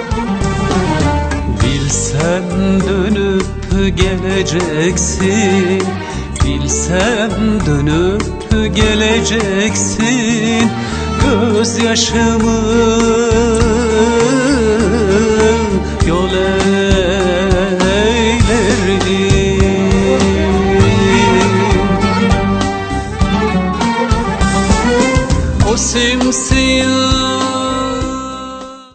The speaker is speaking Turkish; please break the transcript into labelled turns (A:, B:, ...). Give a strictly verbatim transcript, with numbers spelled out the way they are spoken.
A: Bilsem dönüp geleceksin, bilsem dönüp geleceksin, gözyaşımı yol eylerdim. O simsiyah